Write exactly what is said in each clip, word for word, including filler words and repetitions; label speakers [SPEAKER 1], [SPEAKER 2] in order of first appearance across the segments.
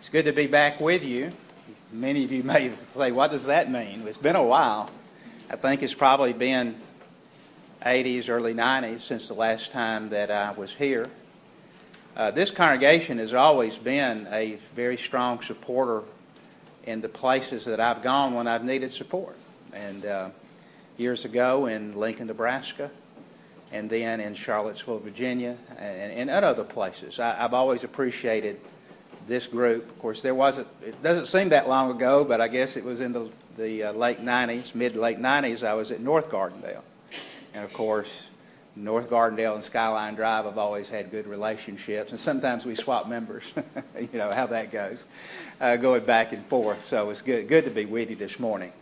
[SPEAKER 1] It's good to be back with you. Many of you may say, what does that mean? It's been a while. I think it's probably been eighties, early nineties since the last time that I was here. Uh, this congregation has always been a very strong supporter in the places that I've gone when I've needed support. And uh, years ago in Lincoln, Nebraska, and then in Charlottesville, Virginia, and, and other places. I, I've always appreciated this group. Of course, there wasn't, it doesn't seem that long ago, but I guess it was in the, the uh, late nineties, mid-late nineties, I was at North Gardendale. And, of course, North Gardendale and Skyline Drive have always had good relationships, and sometimes we swap members, you know, how that goes, uh, going back and forth. So it's good, good to be with you this morning.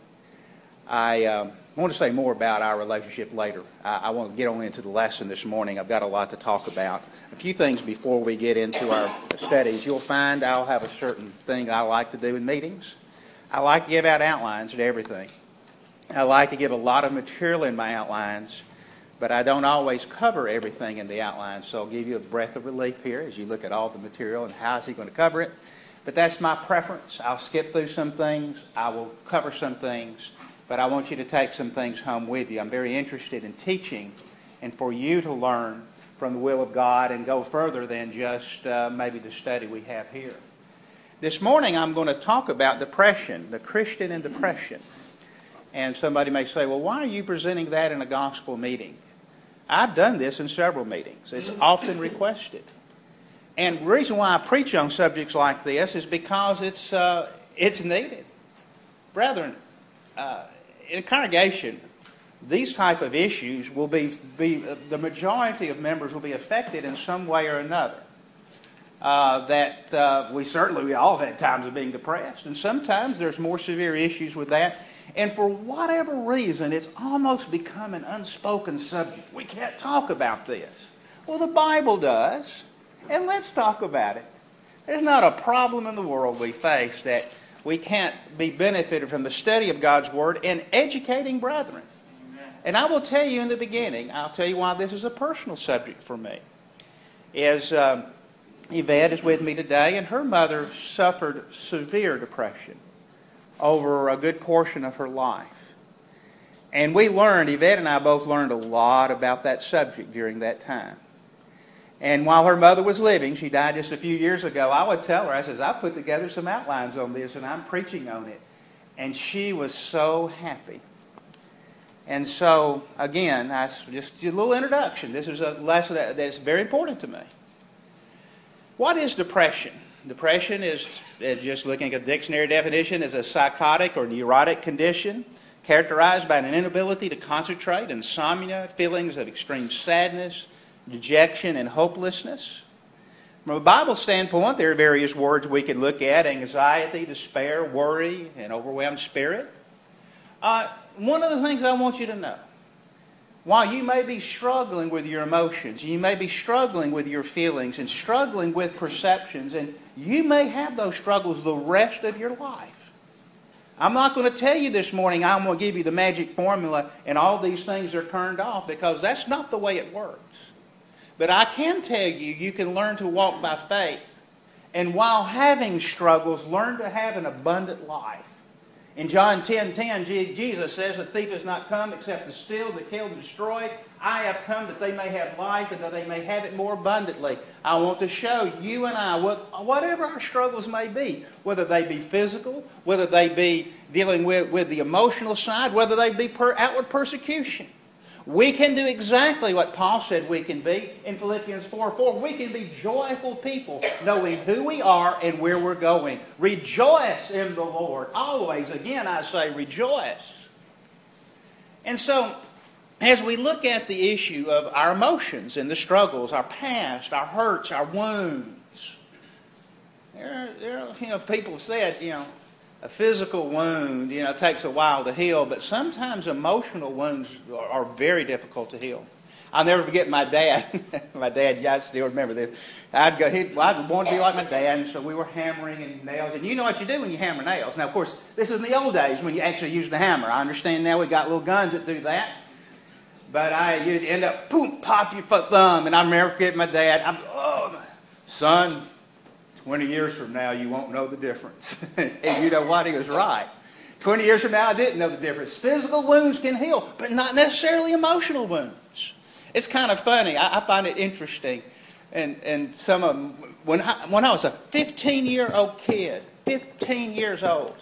[SPEAKER 1] I um, want to say more about our relationship later. I, I want to get on into the lesson this morning. I've got a lot to talk about. A few things before we get into our studies. You'll find I'll have a certain thing I like to do in meetings. I like to give out outlines to everything. I like to give a lot of material in my outlines, but I don't always cover everything in the outlines. So I'll give you a breath of relief here as you look at all the material and how is he going to cover it. But that's my preference. I'll skip through some things. I will cover some things. But I want you to take some things home with you. I'm very interested in teaching and for you to learn from the will of God and go further than just uh, maybe the study we have here. This morning I'm going to talk about depression, the Christian and depression. And somebody may say, well, why are you presenting that in a gospel meeting? I've done this in several meetings. It's often requested. And the reason why I preach on subjects like this is because it's uh, it's needed. Brethren, uh, in a congregation, these type of issues will be, be uh, the majority of members will be affected in some way or another. Uh, that uh, we certainly, we all have had times of being depressed, and sometimes there's more severe issues with that. And for whatever reason, it's almost become an unspoken subject. We can't talk about this. Well, the Bible does, and let's talk about it. There's not a problem in the world we face that we can't be benefited from the study of God's Word and educating brethren. Amen. And I will tell you in the beginning, I'll tell you why this is a personal subject for me. Is um, Yvette is with me today, and her mother suffered severe depression over a good portion of her life. And we learned, Yvette and I both learned a lot about that subject during that time. And while her mother was living, she died just a few years ago, I would tell her, I says, I put together some outlines on this and I'm preaching on it. And she was so happy. And so, again, I just a little introduction. This is a lesson that, that's very important to me. What is depression? Depression is, just looking at the dictionary definition, is a psychotic or neurotic condition characterized by an inability to concentrate, insomnia, feelings of extreme sadness, dejection, and hopelessness. From a Bible standpoint, there are various words we could look at: anxiety, despair, worry, and overwhelmed spirit. Uh, one of the things I want you to know, while you may be struggling with your emotions, you may be struggling with your feelings and struggling with perceptions, and you may have those struggles the rest of your life. I'm not going to tell you this morning, I'm going to give you the magic formula and all these things are turned off, because that's not the way it works. But I can tell you, you can learn to walk by faith, and while having struggles, learn to have an abundant life. In John ten ten, Jesus says, the thief has not come except to steal, to kill, to destroy. I have come that they may have life and that they may have it more abundantly. I want to show you and I, whatever our struggles may be, whether they be physical, whether they be dealing with, with the emotional side, whether they be per, outward persecution. We can do exactly what Paul said we can be in Philippians four four. We can be joyful people, knowing who we are and where we're going. Rejoice in the Lord. Always, again, I say rejoice. And so, as we look at the issue of our emotions and the struggles, our past, our hurts, our wounds, there, there you know, people said, you know, a physical wound, you know, takes a while to heal, but sometimes emotional wounds are, are very difficult to heal. I'll never forget my dad. my dad, I still remember this. I'd go, he'd, I'd want to be like my dad, and so we were hammering and nails. And you know what you do when you hammer nails. Now, of course, this is in the old days when you actually used the hammer. I understand now we got little guns that do that. But I, you'd end up, boom, pop your thumb. And I remember forgetting my dad. I'm, oh, son, twenty years from now, you won't know the difference. And you know what? He was right. twenty years from now, I didn't know the difference. Physical wounds can heal, but not necessarily emotional wounds. It's kind of funny. I, I find it interesting. And and some of them, when I, when I was a fifteen-year-old kid, fifteen years old,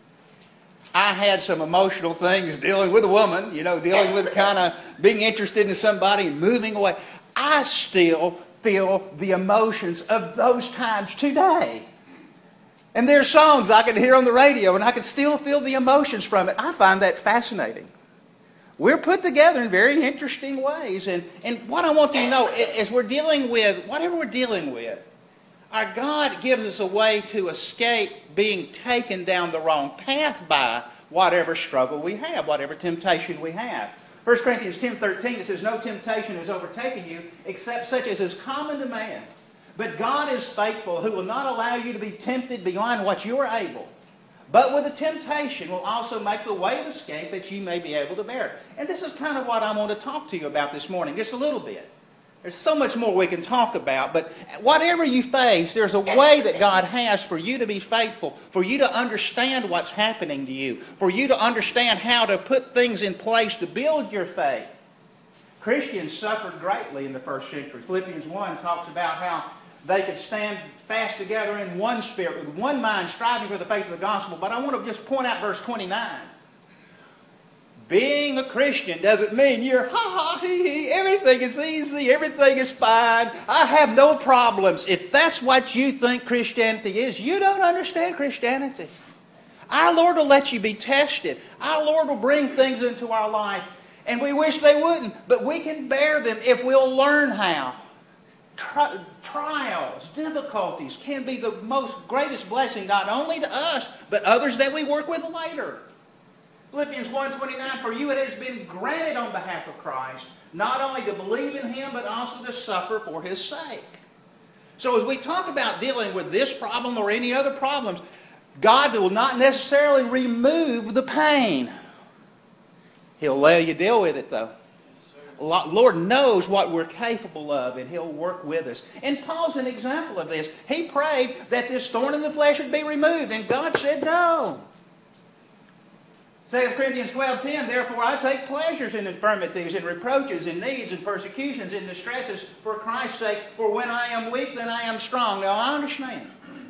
[SPEAKER 1] I had some emotional things dealing with a woman, you know, dealing with kind of being interested in somebody and moving away. I still feel the emotions of those times today. And there are songs I can hear on the radio and I can still feel the emotions from it. I find that fascinating. We're put together in very interesting ways. And, and what I want you to know is we're dealing with, whatever we're dealing with, our God gives us a way to escape being taken down the wrong path by whatever struggle we have, whatever temptation we have. First Corinthians ten thirteen, it says, no temptation has overtaken you except such as is common to man. But God is faithful, who will not allow you to be tempted beyond what you are able. But with the temptation will also make the way of escape that you may be able to bear it. And this is kind of what I want to talk to you about this morning, just a little bit. There's so much more we can talk about, but whatever you face, there's a way that God has for you to be faithful, for you to understand what's happening to you, for you to understand how to put things in place to build your faith. Christians suffered greatly in the first century. Philippians one talks about how they could stand fast together in one spirit, with one mind, striving for the faith of the gospel. But I want to just point out verse twenty-nine. Being a Christian doesn't mean you're ha ha hee hee, everything is easy, everything is fine, I have no problems. If that's what you think Christianity is, you don't understand Christianity. Our Lord will let you be tested. Our Lord will bring things into our life, and we wish they wouldn't, but we can bear them if we'll learn how. Tri- trials, difficulties can be the most greatest blessing, not only to us, but others that we work with later. Philippians one twenty-nine, for you it has been granted on behalf of Christ, not only to believe in Him, but also to suffer for His sake. So as we talk about dealing with this problem or any other problems, God will not necessarily remove the pain. He'll let you deal with it, though. Lord knows what we're capable of, and He'll work with us. And Paul's an example of this. He prayed that this thorn in the flesh would be removed, and God said no. Second Corinthians twelve ten, therefore I take pleasures in infirmities, and reproaches, and needs, and persecutions, and distresses for Christ's sake. For when I am weak, then I am strong. Now I understand.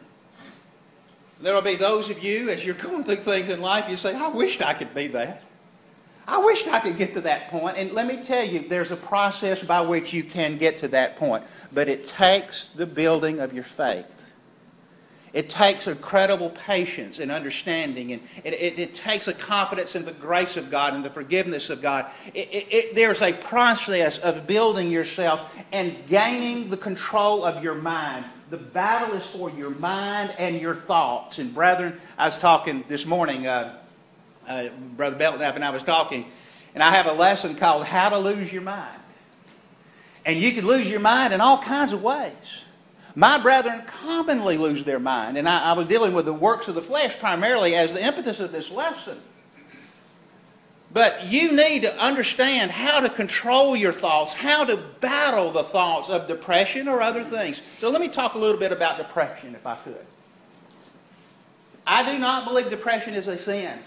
[SPEAKER 1] There will be those of you, as you're going through things in life, you say, I wished I could be that. I wished I could get to that point. And let me tell you, there's a process by which you can get to that point. But it takes the building of your faith. It takes incredible patience and understanding, and it, it, it takes a confidence in the grace of God and the forgiveness of God. It, it, it, there's a process of building yourself and gaining the control of your mind. The battle is for your mind and your thoughts. And brethren, I was talking this morning, uh, uh, Brother Belknap and I was talking, and I have a lesson called How to Lose Your Mind. And you can lose your mind in all kinds of ways. My brethren commonly lose their mind. And I, I was dealing with the works of the flesh primarily as the impetus of this lesson. But you need to understand how to control your thoughts, how to battle the thoughts of depression or other things. So let me talk a little bit about depression, if I could. I do not believe depression is a sin.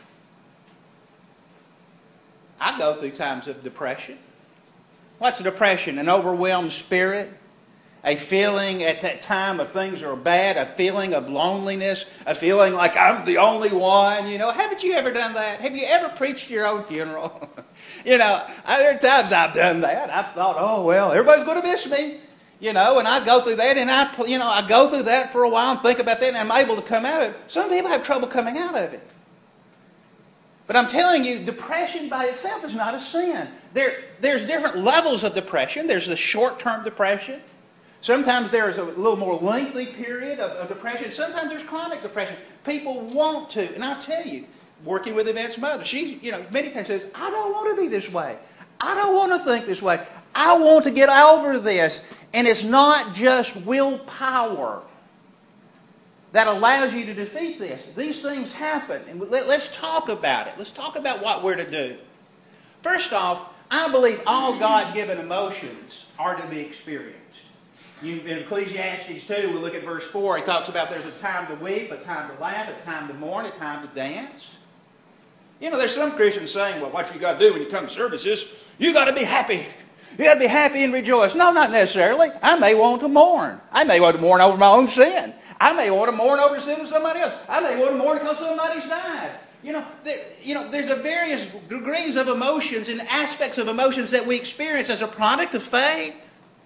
[SPEAKER 1] I go through times of depression. What's depression? An overwhelmed spirit? A feeling at that time of things are bad, a feeling of loneliness, a feeling like I'm the only one. You know, haven't you ever done that? Have you ever preached your own funeral? you know, there are times I've done that. I've thought, oh, well, everybody's going to miss me. You know, and I go through that, and I, you know, I go through that for a while and think about that, and I'm able to come out of it. Some people have trouble coming out of it. But I'm telling you, depression by itself is not a sin. There, there's different levels of depression. There's the short-term depression. Sometimes there's a little more lengthy period of, of depression. Sometimes there's chronic depression. People want to, and I'll tell you, working with Yvette's mother, she, you know, many times says, I don't want to be this way. I don't want to think this way. I want to get over this. And it's not just willpower that allows you to defeat this. These things happen. And let, let's talk about it. Let's talk about what we're to do. First off, I believe all God-given emotions are to be experienced. You, in Ecclesiastes two, we look at verse four. He talks about there's a time to weep, a time to laugh, a time to mourn, a time to dance. You know, there's some Christians saying, well, what you got to do when you come to services, you got to be happy. You got to be happy and rejoice. No, not necessarily. I may want to mourn. I may want to mourn over my own sin. I may want to mourn over the sin of somebody else. I may want to mourn because somebody's died. You know, there, you know, there's a various degrees of emotions and aspects of emotions that we experience as a product of faith.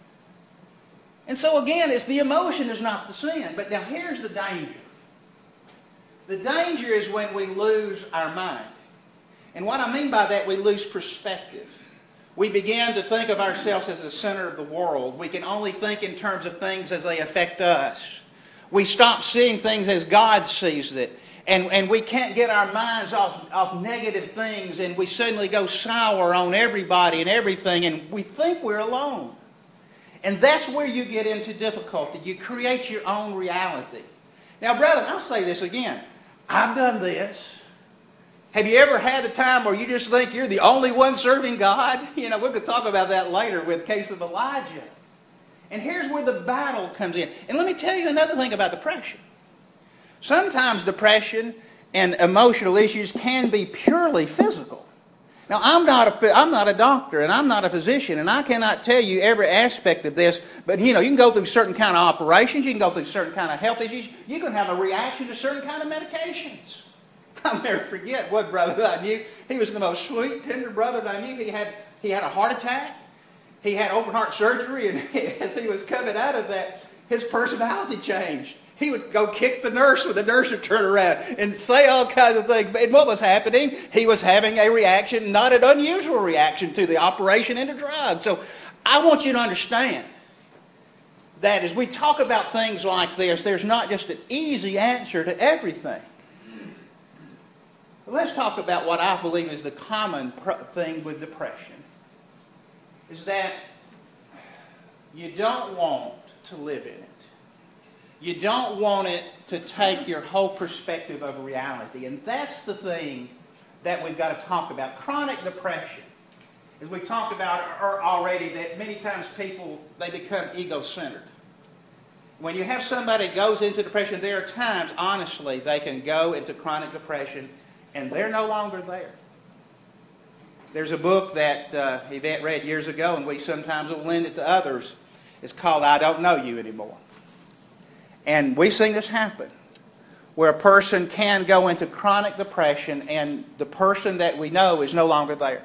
[SPEAKER 1] And so again, it's the emotion is not the sin. But now here's the danger. The danger is when we lose our mind. And what I mean by that, we lose perspective. We begin to think of ourselves as the center of the world. We can only think in terms of things as they affect us. We stop seeing things as God sees it. And, and we can't get our minds off, off negative things, and we suddenly go sour on everybody and everything, and we think we're alone. And that's where you get into difficulty. You create your own reality. Now, brethren, I'll say this again. I've done this. Have you ever had a time where you just think you're the only one serving God? You know, we could talk about that later with the case of Elijah. And here's where the battle comes in. And let me tell you another thing about depression. Sometimes depression and emotional issues can be purely physical. Now, I'm not a, I'm not a doctor and I'm not a physician, and I cannot tell you every aspect of this, but, you know, you can go through certain kind of operations, you can go through certain kind of health issues, you can have a reaction to certain kind of medications. I'll never forget one brother that I knew. He was the most sweet, tender brother that I knew. He had he had a heart attack. He had open heart surgery, and as he was coming out of that, his personality changed. He would go kick the nurse when the nurse would turn around and say all kinds of things. And what was happening? He was having a reaction, not an unusual reaction to the operation and the drug. So I want you to understand that as we talk about things like this, there's not just an easy answer to everything. But let's talk about what I believe is the common thing with depression, is that you don't want to live in it. You don't want it to take your whole perspective of reality. And that's the thing that we've got to talk about. Chronic depression. As we talked about already, that many times people, they become ego-centered. When you have somebody that goes into depression, there are times, honestly, they can go into chronic depression and they're no longer there. There's a book that uh, Yvette read years ago, and we sometimes will lend it to others. It's called I Don't Know You Anymore. And we've seen this happen, where a person can go into chronic depression and the person that we know is no longer there.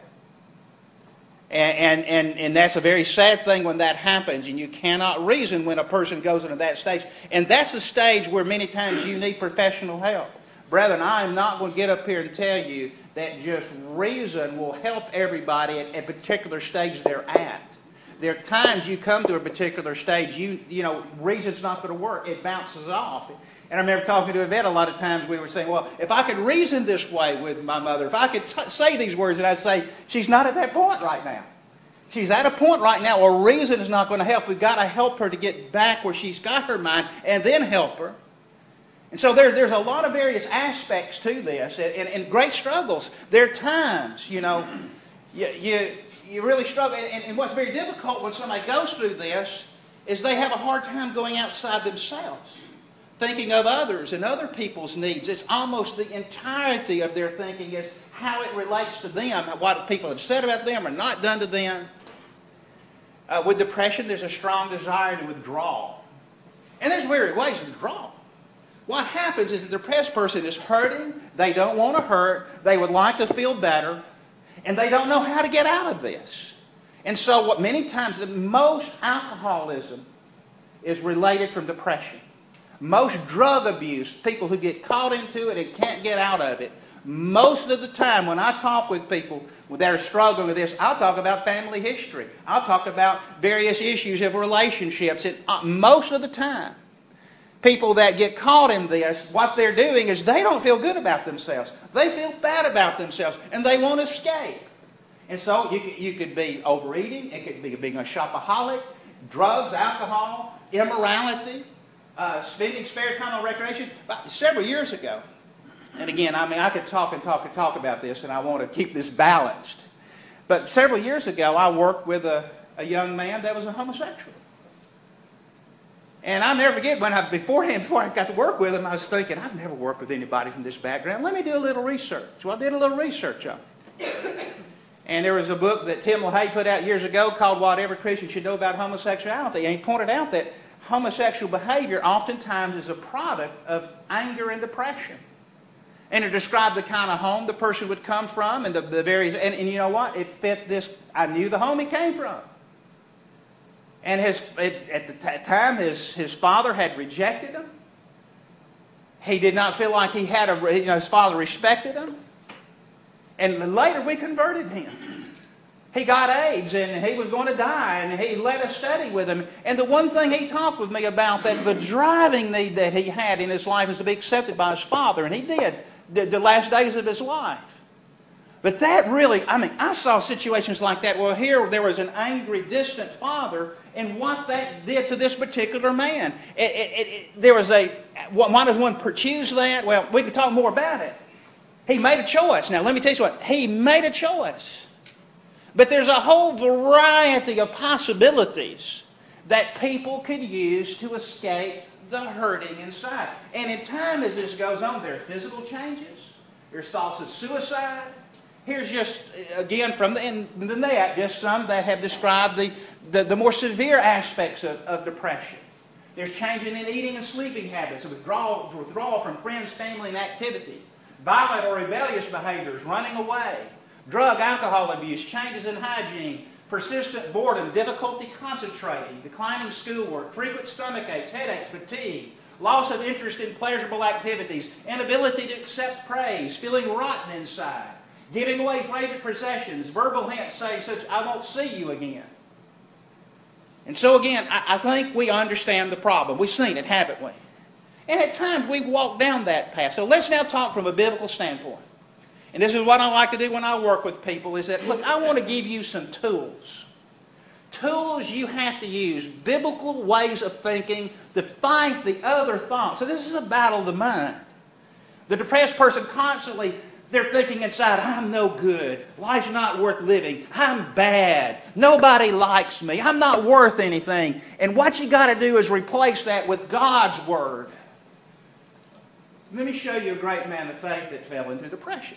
[SPEAKER 1] And, and, and that's a very sad thing when that happens, and you cannot reason when a person goes into that stage. And that's a stage where many times you need professional help. Brethren, I am not going to get up here and tell you that just reason will help everybody at a particular stage they're at. There are times you come to a particular stage, you you know, reason's not going to work. It bounces off. And I remember talking to Yvette a lot of times, we were saying, well, if I could reason this way with my mother, if I could t- say these words, and I'd say, she's not at that point right now. She's at a point right now where reason is not going to help. We've got to help her to get back where she's got her mind and then help her. And so there, there's a lot of various aspects to this and, and, and great struggles. There are times, you know, you, you, you really struggle. And, and what's very difficult when somebody goes through this is they have a hard time going outside themselves, thinking of others and other people's needs. It's almost the entirety of their thinking is how it relates to them, what people have said about them or not done to them. Uh, with depression, there's a strong desire to withdraw. And there's various ways to withdraw. What happens is the depressed person is hurting, they don't want to hurt, they would like to feel better, and they don't know how to get out of this. And so what many times, the most alcoholism is related from depression. Most drug abuse, people who get caught into it and can't get out of it, most of the time when I talk with people that are struggling with this, I'll talk about family history. I'll talk about various issues of relationships. And most of the time, people that get caught in this, what they're doing is they don't feel good about themselves. They feel bad about themselves, and they want to escape. And so you, you could be overeating. It could be being a shopaholic, drugs, alcohol, immorality, uh, spending spare time on recreation. But several years ago, and again, I mean, I could talk and talk and talk about this, and I want to keep this balanced. But several years ago, I worked with a, a young man that was a homosexual. And I'll never forget when I, beforehand, before I got to work with him, I was thinking, I've never worked with anybody from this background. Let me do a little research. Well, I did a little research on it. And there was a book that Tim LaHaye put out years ago called What Every Christian Should Know About Homosexuality. And he pointed out that homosexual behavior oftentimes is a product of anger and depression. And it described the kind of home the person would come from and the, the various, and, and you know what? It fit this. I knew the home he came from. And his, at the t- time, his, his father had rejected him. He did not feel like he had a, you know, his father respected him. And later we converted him. He got AIDS and he was going to die, and he led a study with him. And the one thing he talked with me about, that the driving need that he had in his life was to be accepted by his father. And he did, the, the last days of his life. But that really, I mean, I saw situations like that. Well, here there was an angry, distant father, and what that did to this particular man. It, it, it, there was a, why does one choose that? Well, we can talk more about it. He made a choice. Now, let me tell you what. He made a choice. But there's a whole variety of possibilities that people could use to escape the hurting inside. And in time as this goes on, there are physical changes. There's thoughts of suicide. Here's just, again, from the, in the net, just some that have described the, the, the more severe aspects of, of depression. There's changing in eating and sleeping habits, withdrawal, withdrawal from friends, family, and activity, violent or rebellious behaviors, running away, drug, alcohol abuse, changes in hygiene, persistent boredom, difficulty concentrating, declining schoolwork, frequent stomach aches, headaches, fatigue, loss of interest in pleasurable activities, inability to accept praise, feeling rotten inside, giving away favorite possessions, verbal hints saying such, I won't see you again. And so again, I, I think we understand the problem. We've seen it, haven't we? And at times we've walked down that path. So let's now talk from a biblical standpoint. And this is what I like to do when I work with people, is that, look, I want to give you some tools. Tools you have to use, biblical ways of thinking to fight the other thoughts. So this is a battle of the mind. The depressed person constantly, they're thinking inside, I'm no good. Life's not worth living. I'm bad. Nobody likes me. I'm not worth anything. And what you got to do is replace that with God's Word. Let me show you a great man of faith that fell into depression.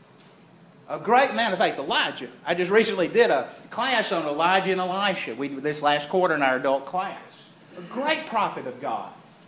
[SPEAKER 1] A great man of faith, Elijah. I just recently did a class on Elijah and Elisha. We did this last quarter in our adult class. A great prophet of God.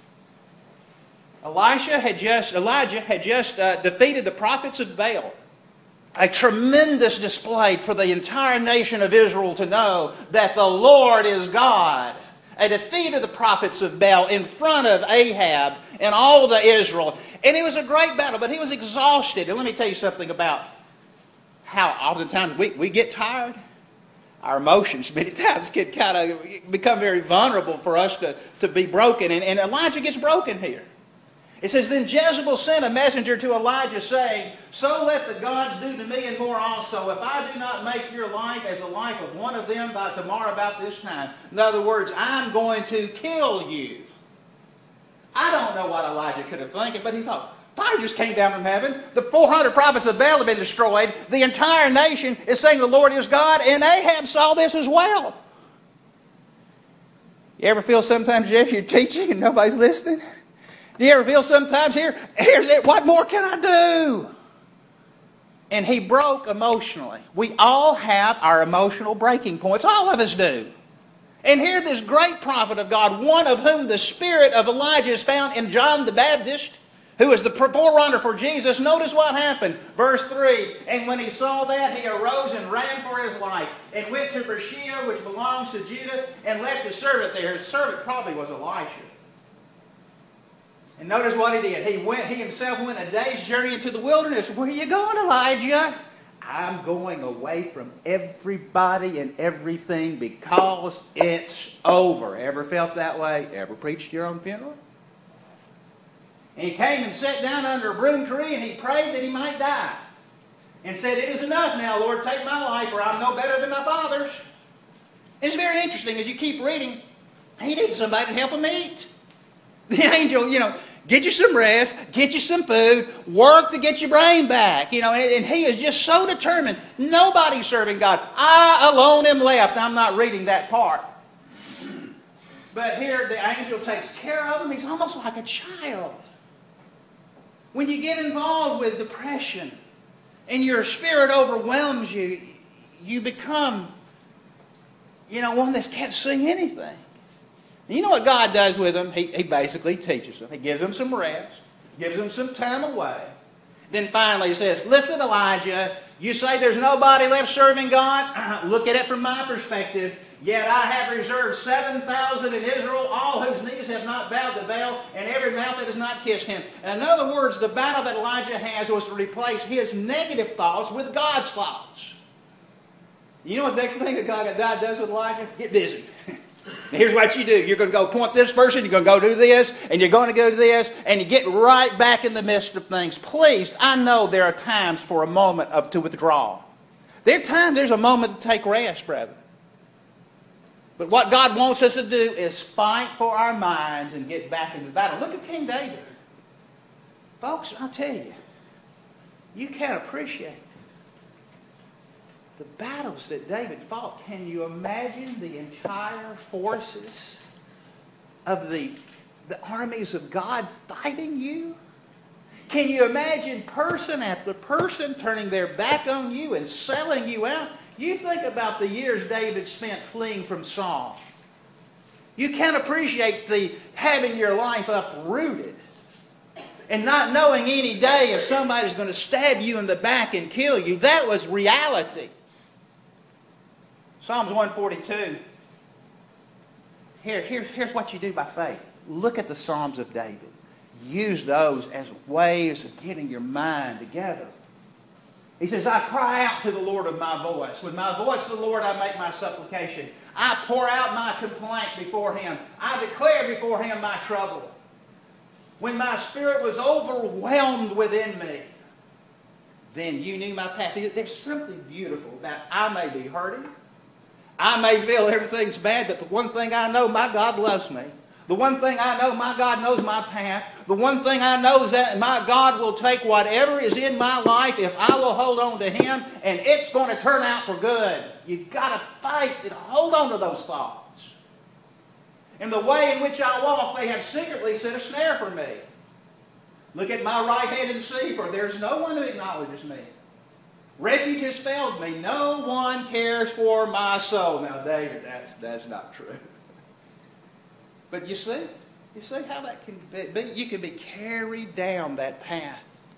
[SPEAKER 1] Elisha had just, Elijah had just uh, defeated the prophets of Baal. A tremendous display for the entire nation of Israel to know that the Lord is God. A defeat of the prophets of Baal in front of Ahab and all the Israel. And it was a great battle, but he was exhausted. And let me tell you something about how oftentimes we, we get tired. Our emotions many times can kind of become very vulnerable for us to, to be broken. And, and Elijah gets broken here. It says, Then Jezebel sent a messenger to Elijah saying, So let the gods do to me and more also, if I do not make your life as the life of one of them by tomorrow about this time. In other words, I'm going to kill you. I don't know what Elijah could have thinking, but he thought, fire just came down from heaven. The four hundred prophets of Baal have been destroyed. The entire nation is saying the Lord is God, and Ahab saw this as well. You ever feel sometimes, Jeff, you're teaching and nobody's listening? Do you ever feel sometimes here, here's it, what more can I do? And he broke emotionally. We all have our emotional breaking points. All of us do. And here this great prophet of God, one of whom the spirit of Elijah is found in John the Baptist, who is the forerunner for Jesus. Notice what happened. Verse three, And when he saw that, he arose and ran for his life, and went to Beersheba, which belongs to Judah, and left his servant there. His servant probably was Elisha. And notice what he did. He went. He himself went a day's journey into the wilderness. Where are you going, Elijah? I'm going away from everybody and everything because it's over. Ever felt that way? Ever preached your own funeral? And he came and sat down under a broom tree, and he prayed that he might die. And said, It is enough now, Lord, take my life, for I'm no better than my father's. It's very interesting as you keep reading. He needs somebody to help him eat. The angel, you know, get you some rest, get you some food, work to get your brain back. You know, and, and he is just so determined. Nobody's serving God. I alone am left. I'm not reading that part. But here the angel takes care of him. He's almost like a child. When you get involved with depression and your spirit overwhelms you, you become, you know, one that can't see anything. And you know what God does with them? He, he basically teaches them. He gives them some rest, gives them some time away. Then finally he says, listen, Elijah, you say there's nobody left serving God? Look at it from my perspective. Yet I have reserved seven thousand in Israel, all whose knees have not bowed to Baal, and every mouth that has not kissed him. In other words, the battle that Elijah has was to replace his negative thoughts with God's thoughts. You know what the next thing that God does with Elijah? Get busy. Here's what you do. You're going to go point this person, you're going to go do this, and you're going to go do this, and you get right back in the midst of things. Please, I know there are times for a moment of to withdraw. There are times there's a moment to take rest, brethren. But what God wants us to do is fight for our minds and get back into the battle. Look at King David. Folks, I'll tell you, you can't appreciate the battles that David fought. Can you imagine the entire forces of the, the armies of God fighting you? Can you imagine person after person turning their back on you and selling you out? You think about the years David spent fleeing from Saul. You can't appreciate the having your life uprooted and not knowing any day if somebody's going to stab you in the back and kill you. That was reality. Psalms one forty-two. Here, here's, here's what you do by faith. Look at the Psalms of David. Use those as ways of getting your mind together. He says, I cry out to the Lord with my voice. With my voice to the Lord I make my supplication. I pour out my complaint before Him. I declare before Him my trouble. When my spirit was overwhelmed within me, then you knew my path. There's something beautiful about I may be hurting. I may feel everything's bad, but the one thing I know, my God loves me. The one thing I know, my God knows my path. The one thing I know is that my God will take whatever is in my life if I will hold on to Him, and it's going to turn out for good. You've got to fight and hold on to those thoughts. In the way in which I walk, they have secretly set a snare for me. Look at my right hand and see, for there's no one who acknowledges me. Refuge has failed me. No one cares for my soul. Now, David, that's, that's not true. But you see, you see how that can be. You can be carried down that path.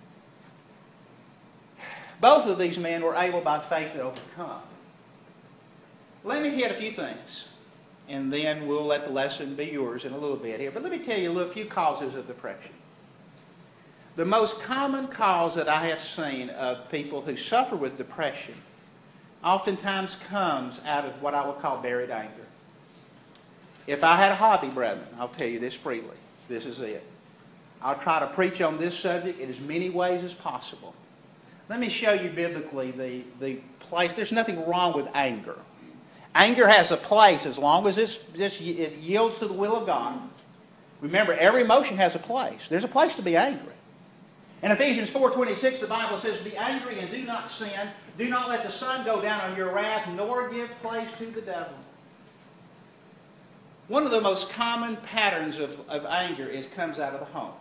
[SPEAKER 1] Both of these men were able by faith to overcome. Let me hit a few things, and then we'll let the lesson be yours in a little bit here. But let me tell you a few causes of depression. The most common cause that I have seen of people who suffer with depression oftentimes comes out of what I would call buried anger. If I had a hobby, brethren, I'll tell you this freely. This is it. I'll try to preach on this subject in as many ways as possible. Let me show you biblically the, the place. There's nothing wrong with anger. Anger has a place as long as this, this, it yields to the will of God. Remember, every emotion has a place. There's a place to be angry. In Ephesians four twenty-six, the Bible says, be angry and do not sin. Do not let the sun go down on your wrath, nor give place to the devil. One of the most common patterns of, of anger is comes out of the home.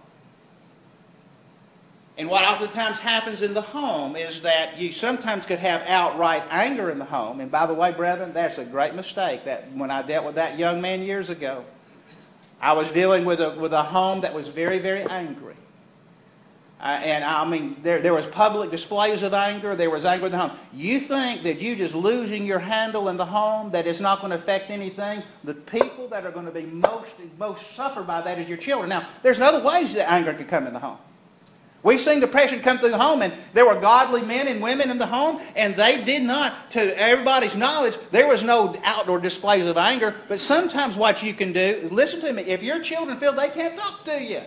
[SPEAKER 1] And what oftentimes happens in the home is that you sometimes could have outright anger in the home. And by the way, brethren, that's a great mistake. That when I dealt with that young man years ago, I was dealing with a, with a home that was very, very angry. Uh, and I mean, there, there was public displays of anger. There was anger in the home. You think that you just losing your handle in the home, that it's not going to affect anything? The people that are going to be most, most suffer by that is your children. Now, there's other ways that anger can come in the home. We've seen depression come through the home, and there were godly men and women in the home, and they did not, to everybody's knowledge, there was no outdoor displays of anger. But sometimes what you can do, listen to me, if your children feel they can't talk to you,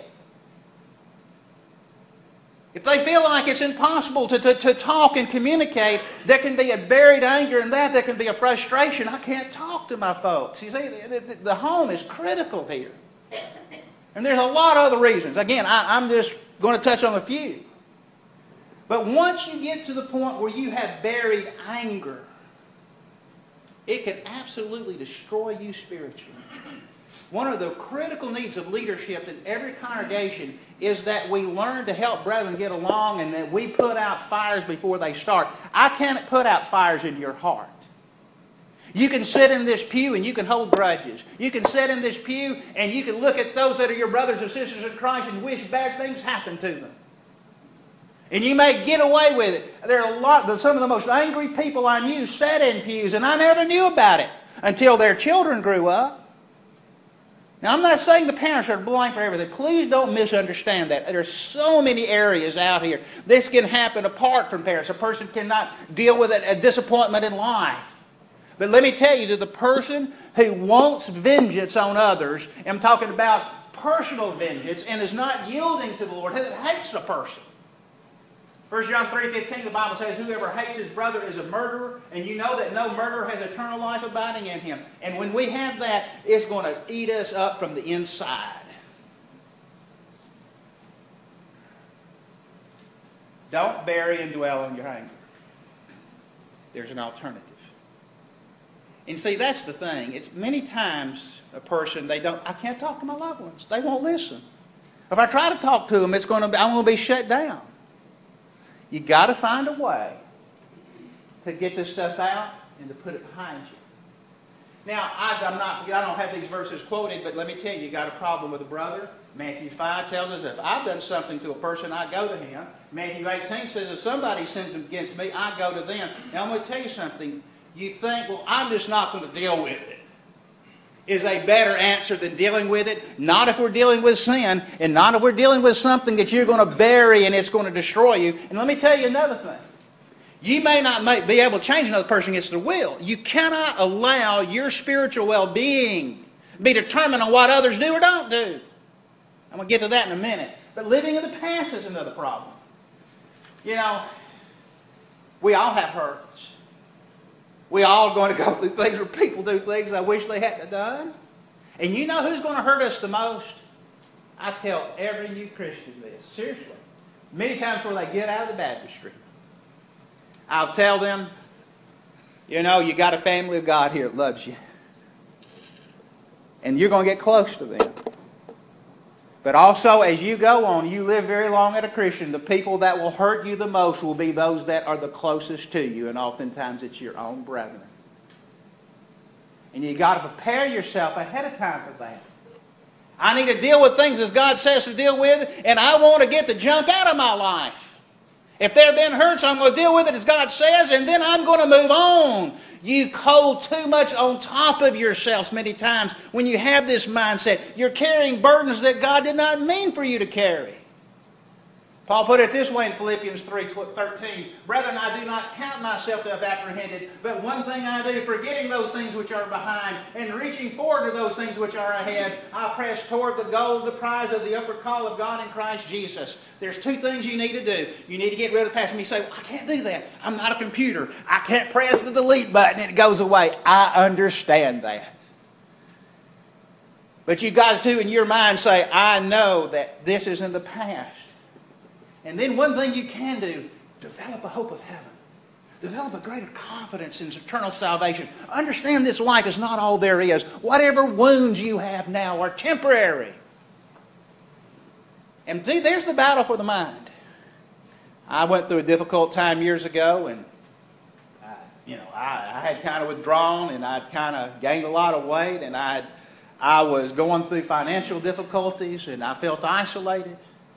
[SPEAKER 1] if they feel like it's impossible to, to, to talk and communicate, there can be a buried anger in that. There can be a frustration. I can't talk to my folks. You see, the, the home is critical here. And there's a lot of other reasons. Again, I, I'm just going to touch on a few. But once you get to the point where you have buried anger, it can absolutely destroy you spiritually. One of the critical needs of leadership in every congregation is that we learn to help brethren get along and that we put out fires before they start. I can't put out fires in your heart. You can sit in this pew and you can hold grudges. You can sit in this pew and you can look at those that are your brothers and sisters in Christ and wish bad things happened to them. And you may get away with it. There are a lot, some of the most angry people I knew sat in pews, and I never knew about it until their children grew up. Now, I'm not saying the parents are to blame for everything. Please don't misunderstand that. There are so many areas out here. This can happen apart from parents. A person cannot deal with a disappointment in life. But let me tell you that the person who wants vengeance on others, I'm talking about personal vengeance, and is not yielding to the Lord, who hates a person. First John three fifteen, the Bible says, whoever hates his brother is a murderer, and you know that no murderer has eternal life abiding in him. And when we have that, it's going to eat us up from the inside. Don't bury and dwell on your anger. There's an alternative. And see, that's the thing. It's many times a person, they don't, I can't talk to my loved ones. They won't listen. If I try to talk to them, it's going to be, I'm going to be shut down. You got to find a way to get this stuff out and to put it behind you. Now, I, I'm not, I don't have these verses quoted, but let me tell you, you got a problem with a brother. Matthew five tells us if I've done something to a person, I go to him. Matthew eighteen says if somebody sins against me, I go to them. Now, I'm going to tell you something. You think, well, I'm just not going to deal with it, is a better answer than dealing with it. Not if we're dealing with sin, and not if we're dealing with something that you're going to bury and it's going to destroy you. And let me tell you another thing. You may not make, be able to change another person against their will. You cannot allow your spiritual well-being be determined on what others do or don't do. I'm going to get to that in a minute. But living in the past is another problem. You know, we all have hurts. We all are going to go through things where people do things I wish they hadn't done. And you know who's going to hurt us the most? I tell every new Christian this, seriously. Many times before they get out of the baptistry, I'll tell them, you know, you got a family of God here that loves you. And you're going to get close to them. But also, as you go on, you live very long as a Christian, the people that will hurt you the most will be those that are the closest to you, and oftentimes it's your own brethren. And you got to prepare yourself ahead of time for that. I need to deal with things as God says to deal with, and I want to get the junk out of my life. If there have been hurts, I'm going to deal with it as God says, and then I'm going to move on. You hold too much on top of yourselves many times when you have this mindset. You're carrying burdens that God did not mean for you to carry. Paul put it this way in Philippians three thirteen. Brethren, I do not count myself to have apprehended, but one thing I do, forgetting those things which are behind, and reaching forward to those things which are ahead, I press toward the goal, the prize of the upward call of God in Christ Jesus. There's two things you need to do. You need to get rid of the past. And you say, well, I can't do that. I'm not a computer. I can't press the delete button and it goes away. I understand that. But you've got to, in your mind, say, I know that this is in the past. And then one thing you can do, develop a hope of heaven. Develop a greater confidence in eternal salvation. Understand this life is not all there is. Whatever wounds you have now are temporary. And see, there's the battle for the mind. I went through a difficult time years ago, and I, you know, I, I had kind of withdrawn, and I'd kind of gained a lot of weight, and I, I was going through financial difficulties, and I felt isolated.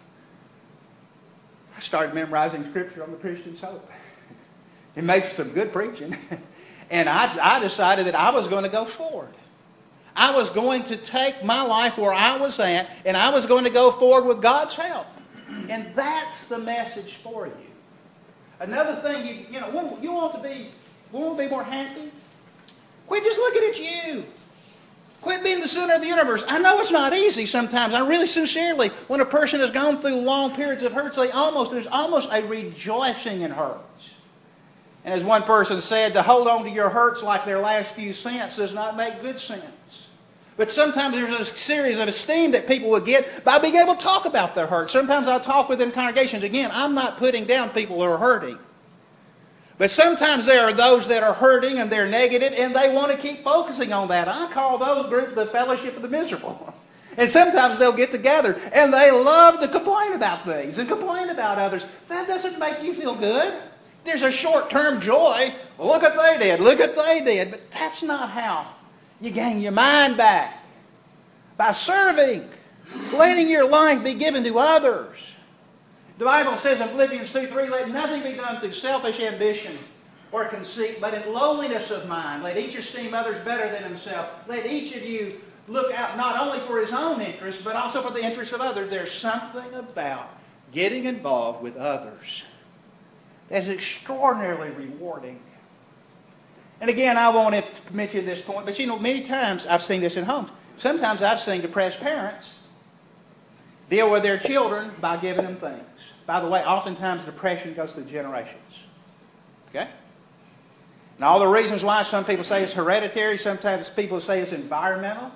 [SPEAKER 1] I started memorizing Scripture on the Christian's Hope. It made for some good preaching. And I, I decided that I was going to go forward. I was going to take my life where I was at, and I was going to go forward with God's help. And that's the message for you. Another thing, you, you know, you want to be, you want to be more happy? Quit just looking at you. Quit being the center of the universe. I know it's not easy sometimes. I really sincerely, when a person has gone through long periods of hurts, they almost there's almost a rejoicing in hurts. And as one person said, to hold on to your hurts like their last few cents does not make good sense. But sometimes there's a series of esteem that people will get by being able to talk about their hurts. Sometimes I'll talk within congregations. Again, I'm not putting down people who are hurting. But sometimes there are those that are hurting and they're negative and they want to keep focusing on that. I call those groups the fellowship of the miserable. And sometimes they'll get together and they love to complain about things and complain about others. That doesn't make you feel good. There's a short-term joy. Well, look what they did. Look what they did. But that's not how you gain your mind back. By serving, letting your life be given to others. The Bible says in Philippians two three, let nothing be done through selfish ambition or conceit, but in lowliness of mind. Let each esteem others better than himself. Let each of you look out not only for his own interests, but also for the interests of others. There's something about getting involved with others that's extraordinarily rewarding. And again, I won't mention this point, but you know, many times I've seen this in homes. Sometimes I've seen depressed parents deal with their children by giving them things. By the way, oftentimes depression goes through generations. Okay? And all the reasons why, some people say it's hereditary, sometimes people say it's environmental.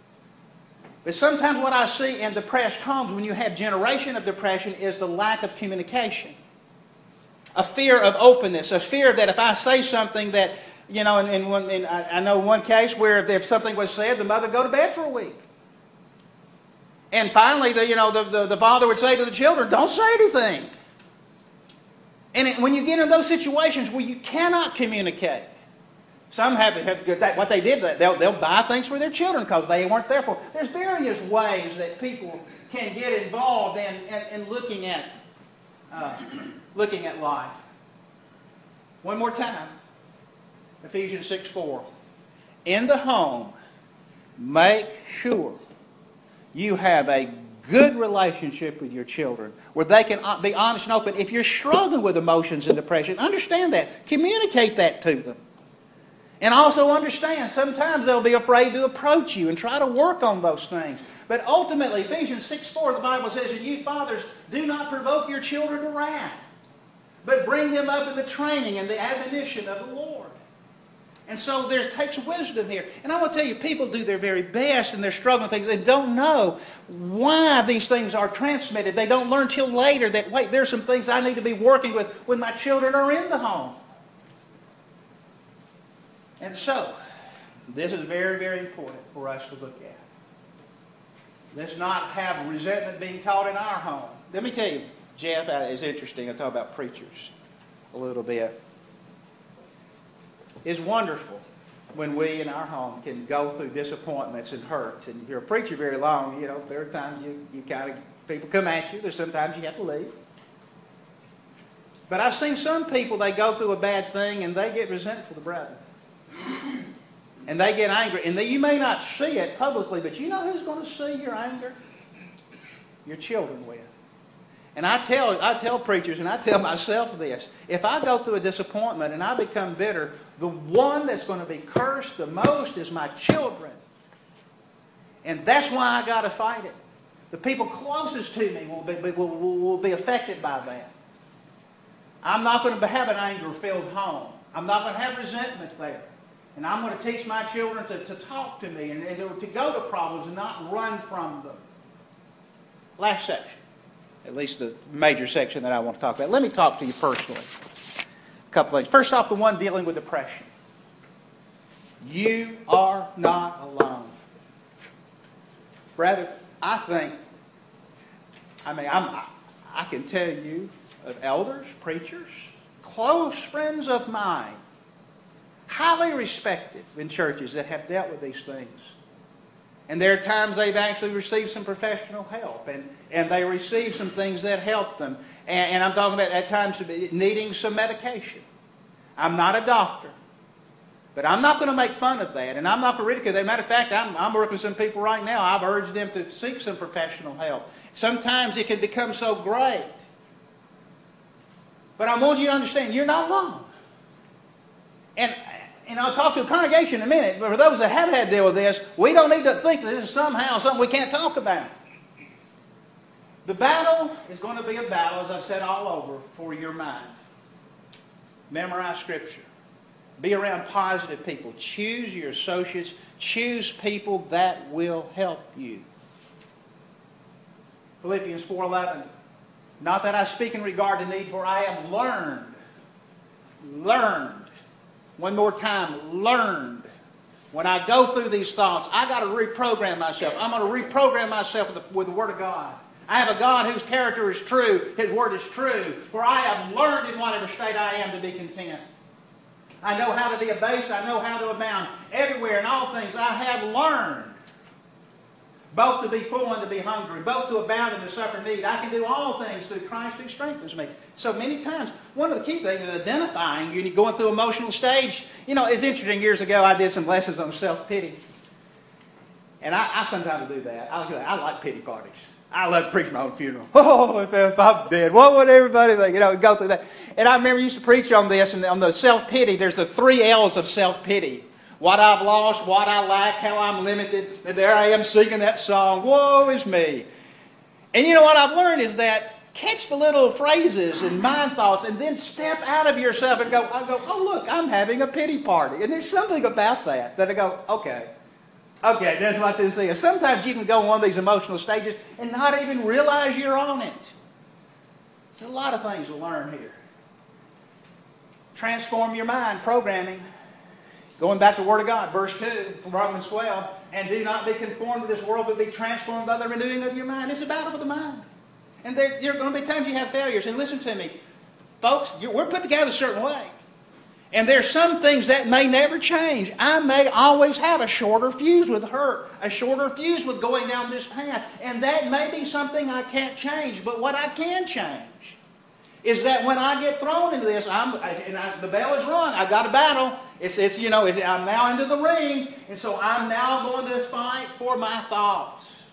[SPEAKER 1] But sometimes what I see in depressed homes, when you have generation of depression, is the lack of communication. A fear of openness, a fear that if I say something that, you know, in, in one, in, I, I know one case where if something was said, the mother would go to bed for a week. And finally, the, you know, the, the, the father would say to the children, don't say anything. And it, when you get in those situations where you cannot communicate, some have, have good, that, what they did, they'll, they'll buy things for their children because they weren't there for. There's various ways that people can get involved in, in, in looking at uh, looking at life. One more time, Ephesians six four. In the home, make sure you have a good relationship with your children where they can be honest and open. If you're struggling with emotions and depression, understand that. Communicate that to them. And also understand sometimes they'll be afraid to approach you and try to work on those things. But ultimately, Ephesians six four, the Bible says, and you fathers, do not provoke your children to wrath, but bring them up in the training and the admonition of the Lord. And so there takes wisdom here. And I want to tell you, people do their very best and they're struggling with things. They don't know why these things are transmitted. They don't learn till later that, wait, there's some things I need to be working with when my children are in the home. And so, this is very, very important for us to look at. Let's not have resentment being taught in our home. Let me tell you, Jeff, it's interesting. I talk about preachers a little bit. It's wonderful when we in our home can go through disappointments and hurts. And if you're a preacher very long, you know, there are times you, you kind of, people come at you. There's sometimes you have to leave. But I've seen some people, they go through a bad thing and they get resentful to brethren. And they get angry. And they, you may not see it publicly, but you know who's going to see your anger? Your children will. And I tell I tell preachers, and I tell myself this, if I go through a disappointment and I become bitter, the one that's going to be cursed the most is my children. And that's why I got to fight it. The people closest to me will be, will, will, will be affected by that. I'm not going to have an anger-filled home. I'm not going to have resentment there. And I'm going to teach my children to, to talk to me and, and to go to problems and not run from them. Last section. At least the major section that I want to talk about. Let me talk to you personally. A couple things. First off, the one dealing with depression. You are not alone. Rather, I think, I mean, I'm, I can tell you of elders, preachers, close friends of mine, highly respected in churches that have dealt with these things. And there are times they've actually received some professional help. And, and they receive some things that help them. And, and I'm talking about at times needing some medication. I'm not a doctor. But I'm not going to make fun of that. And I'm not going to ridicule that. Matter of fact, I'm, I'm working with some people right now. I've urged them to seek some professional help. Sometimes it can become so great. But I want you to understand, you're not alone. And... And I'll talk to the congregation in a minute, but for those that have had to deal with this, we don't need to think that this is somehow something we can't talk about. The battle is going to be a battle, as I've said all over, for your mind. Memorize Scripture. Be around positive people. Choose your associates. Choose people that will help you. Philippians four eleven. Not that I speak in regard to need, for I have learned learned. One more time, learned. When I go through these thoughts, I got to reprogram myself. I'm going to reprogram myself with the, with the Word of God. I have a God whose character is true. His Word is true. For I have learned in whatever state I am to be content. I know how to be abased. I know how to abound. Everywhere in all things I have learned. Both to be full and to be hungry. Both to abound and to suffer need. I can do all things through Christ who strengthens me. So many times, one of the key things is identifying you going through emotional stage. You know, it's interesting. Years ago, I did some lessons on self-pity. And I, I sometimes do that. I, I like pity parties. I love to preach my own funeral. Oh, if, if I'm dead, what would everybody think? You know, go through that. And I remember I used to preach on this, and on the self-pity, there's the three L's of self-pity. What I've lost, what I lack, how I'm limited. And there I am singing that song, woe is me. And you know what I've learned is that catch the little phrases and mind thoughts and then step out of yourself and go, I go, oh, look, I'm having a pity party. And there's something about that that I go, okay. Okay, that's what this is. Sometimes you can go on one of these emotional stages and not even realize you're on it. There's a lot of things to learn here. Transform your mind, programming. Going back to the Word of God, verse two from Romans twelve, and do not be conformed to this world, but be transformed by the renewing of your mind. It's a battle with the mind. And there, there are going to be times you have failures. And listen to me, folks, we're put together a certain way. And there are some things that may never change. I may always have a shorter fuse with hurt, a shorter fuse with going down this path. And that may be something I can't change. But what I can change is that when I get thrown into this, I'm, and I, the bell is rung. I've got a battle. It's, it's you know, it's, I'm now into the ring. And so I'm now going to fight for my thoughts.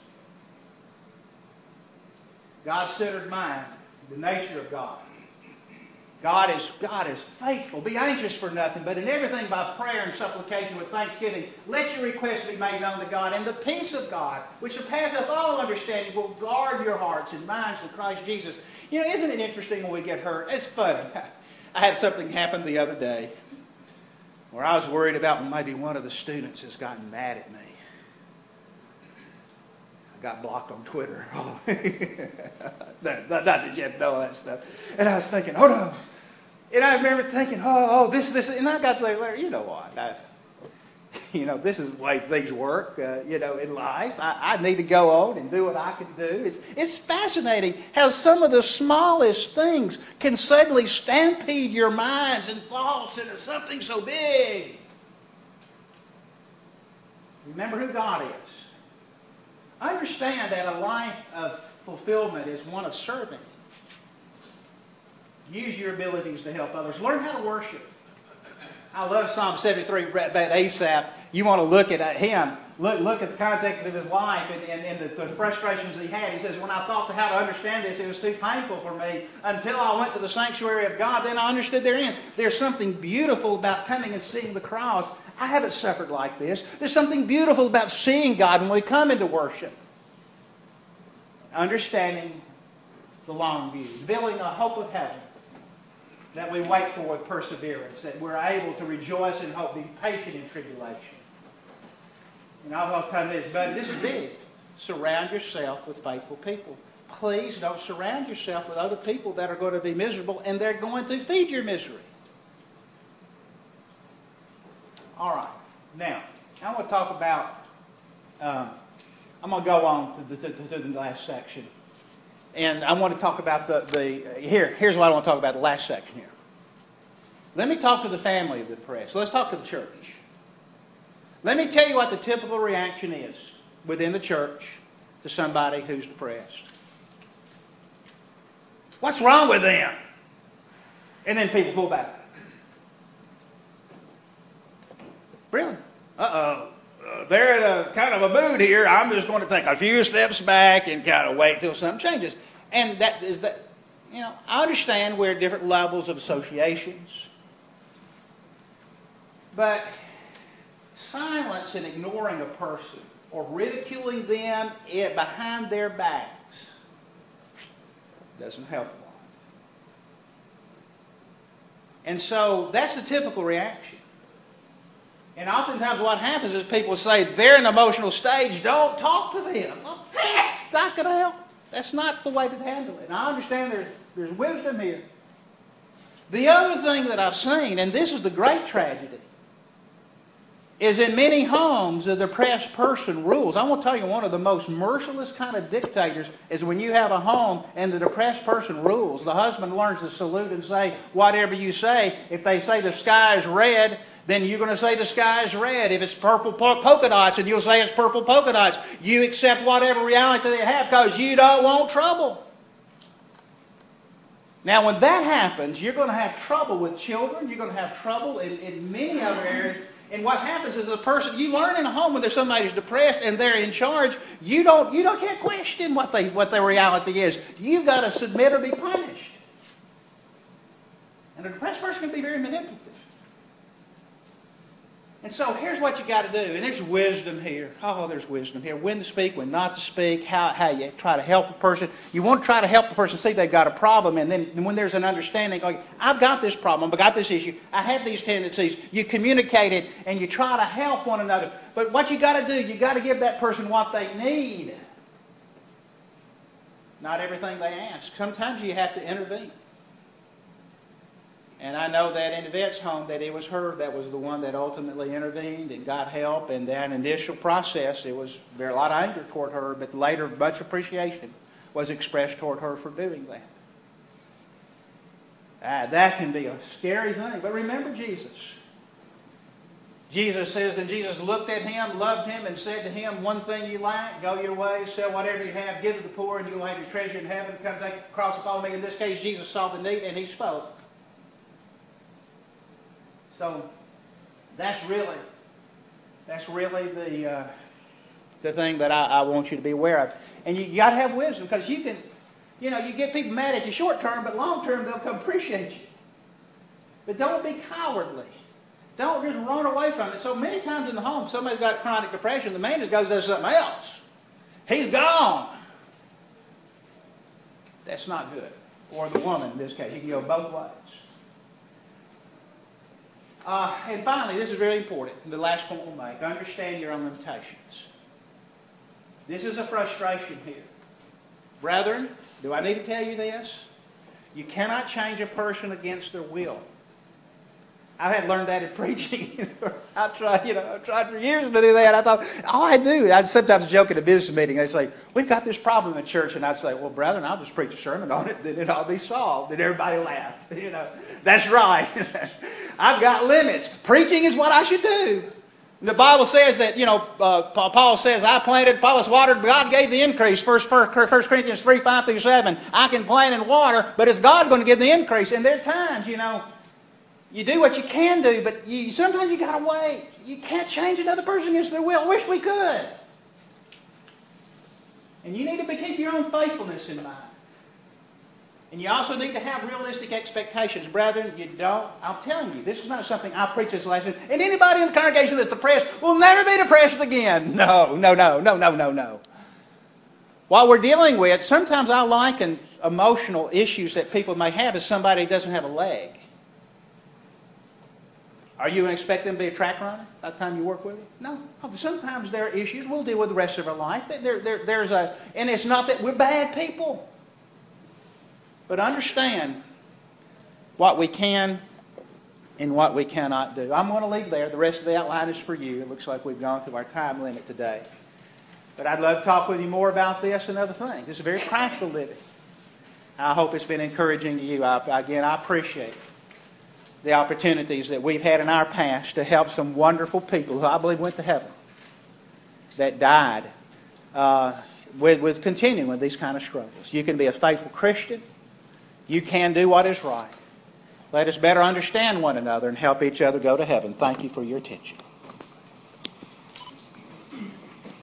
[SPEAKER 1] God-centered mind, the nature of God. God is, God is faithful. Be anxious for nothing, but in everything by prayer and supplication with thanksgiving, let your requests be made known to God. And the peace of God, which surpasseth all understanding, will guard your hearts and minds through Christ Jesus. You know, isn't it interesting when we get hurt? It's funny. I had something happen the other day where I was worried about maybe one of the students has gotten mad at me. I got blocked on Twitter. Oh. not, not that you have to know that stuff. And I was thinking, oh no. And I remember thinking, oh, oh, this, this, and I got there, you know what? I, you know, this is the way things work, uh, you know, in life. I, I need to go on and do what I can do. It's, it's fascinating how some of the smallest things can suddenly stampede your minds and thoughts into something so big. Remember who God is. Understand that a life of fulfillment is one of serving. Use your abilities to help others. Learn how to worship. I love Psalm seventy-three about Asaph. You want to look at him. Look, look at the context of his life and, and, and the, the frustrations he had. He says, when I thought to how to understand this, it was too painful for me. Until I went to the sanctuary of God, then I understood therein. There's something beautiful about coming and seeing the cross. I haven't suffered like this. There's something beautiful about seeing God when we come into worship. Understanding the long view. Building a hope of heaven that we wait for with perseverance. That we're able to rejoice in hope, be patient in tribulation. And I've often told this, but this is big. Surround yourself with faithful people. Please don't surround yourself with other people that are going to be miserable and they're going to feed your misery. All right. Now, I want to talk about, um, I'm going to go on to the, to, to the last section. And I want to talk about the, the here, here's what I want to talk about, the last section here. Let me talk to the family of the depressed. Let's talk to the church. Let me tell you what the typical reaction is within the church to somebody who's depressed. What's wrong with them? And then people pull back. Really? Uh-oh. Uh, they're in a kind of a mood here. I'm just going to take a few steps back and kind of wait till something changes. And that is that, you know, I understand we're at different levels of associations. But silence and ignoring a person or ridiculing them behind their backs doesn't help them. And so that's the typical reaction. And oftentimes what happens is people say, they're in an emotional stage, don't talk to them. Well, not going to help. That's not the way to handle it. And I understand there's, there's wisdom here. The other thing that I've seen, and this is the great tragedy, is in many homes the depressed person rules. I want to tell you, one of the most merciless kind of dictators is when you have a home and the depressed person rules. The husband learns to salute and say whatever you say. If they say the sky is red, then you're going to say the sky is red. If it's purple polka dots, and you'll say it's purple polka dots. You accept whatever reality they have because you don't want trouble. Now, when that happens, you're going to have trouble with children. You're going to have trouble in, in many other areas. And what happens is the person, you learn in a home when there's somebody who's depressed and they're in charge, you don't you don't can't question what they what their reality is. You've got to submit or be punished. And a depressed person can be very manipulative. And so here's what you got to do. And there's wisdom here. Oh, there's wisdom here. When to speak, when not to speak, how, how you try to help a person. You want to try to help the person see they've got a problem. And then when there's an understanding, going, I've got this problem, I've got this issue, I have these tendencies. You communicate it and you try to help one another. But what you got to do, you got to give that person what they need. Not everything they ask. Sometimes you have to intervene. And I know that in Yvette's home that it was her that was the one that ultimately intervened and got help. And that initial process, it was very a lot of anger toward her, but later much appreciation was expressed toward her for doing that. Ah, that can be a scary thing. But remember Jesus. Jesus says, then Jesus looked at him, loved him, and said to him, one thing you lack, go your way, sell whatever you have, give to the poor, and you'll have your treasure in heaven. Come take the cross and follow me. In this case, Jesus saw the need, and he spoke. So that's really, that's really the uh, the thing that I, I want you to be aware of. And you, you got to have wisdom, because you can, you know, you get people mad at you short term, but long term they'll come appreciate you. But don't be cowardly. Don't just run away from it. So many times in the home, somebody's got chronic depression, the man just goes and does something else. He's gone. That's not good. Or the woman in this case. You can go both ways. Uh, and finally, this is very important, the last point we'll make. Understand your own limitations. This is a frustration here. Brethren, do I need to tell you this? You cannot change a person against their will. I had learned that in preaching. I tried, you know, I tried for years to do that. I thought, all I do, I'd sometimes joke at a business meeting. They'd say, we've got this problem in the church. And I'd say, well, brethren, I'll just preach a sermon on it. Then it'll all be solved. And everybody laughed. You know, that's right. I've got limits. Preaching is what I should do. The Bible says that, you know, uh, Paul says, I planted, Apollos watered, God gave the increase. First, First Corinthians three, five through seven. I can plant and water, but it's God going to give the increase. And there are times, you know, you do what you can do, but you, sometimes you got to wait. You can't change another person against their will. I wish we could. And you need to keep your own faithfulness in mind. And you also need to have realistic expectations. Brethren, you don't, I'm telling you, this is not something I preach this lesson. And anybody in the congregation that's depressed will never be depressed again. No, no, no, no, no, no, no. What we're dealing with, sometimes I liken emotional issues that people may have as somebody who doesn't have a leg. Are you going to expect them to be a track runner by the time you work with them? No. Sometimes there are issues we'll deal with the rest of our life. There, there, there's a, and it's not that we're bad people. But understand what we can and what we cannot do. I'm going to leave there. The rest of the outline is for you. It looks like we've gone through our time limit today. But I'd love to talk with you more about this and other things. This is very practical living. I hope it's been encouraging to you. I, again, I appreciate the opportunities that we've had in our past to help some wonderful people who I believe went to heaven that died uh, with, with continuing with these kind of struggles. You can be a faithful Christian. You can do what is right. Let us better understand one another and help each other go to heaven. Thank you for your attention.